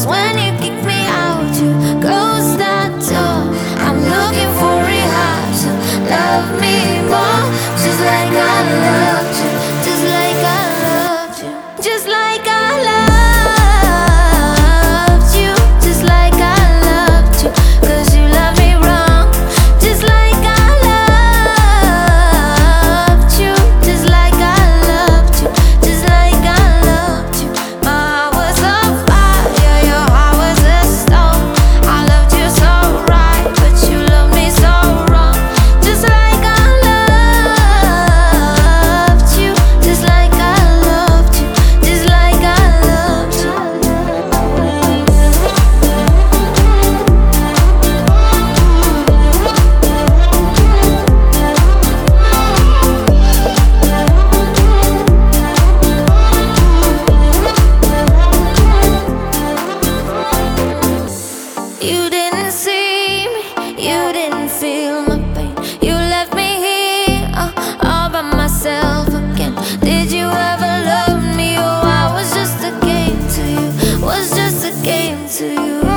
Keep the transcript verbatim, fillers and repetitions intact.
when you kick me out, you close that door. I'm looking for rehab, so love me more, just like I loved you, just like I loved you, just like I loved you, just like I loved you, 'cause you love me wrong, just like I loved you, just like I loved you, just like I loved you. My heart was on fire, your heart was a stone. I loved you so right, but you love me so wrong, just like I loved you, just like I loved you, just like I loved you. You didn't see me, you didn't feel my pain. You left me here, uh, all by myself again. Did you ever love me? Oh, I was just a game to you, was just a game to you.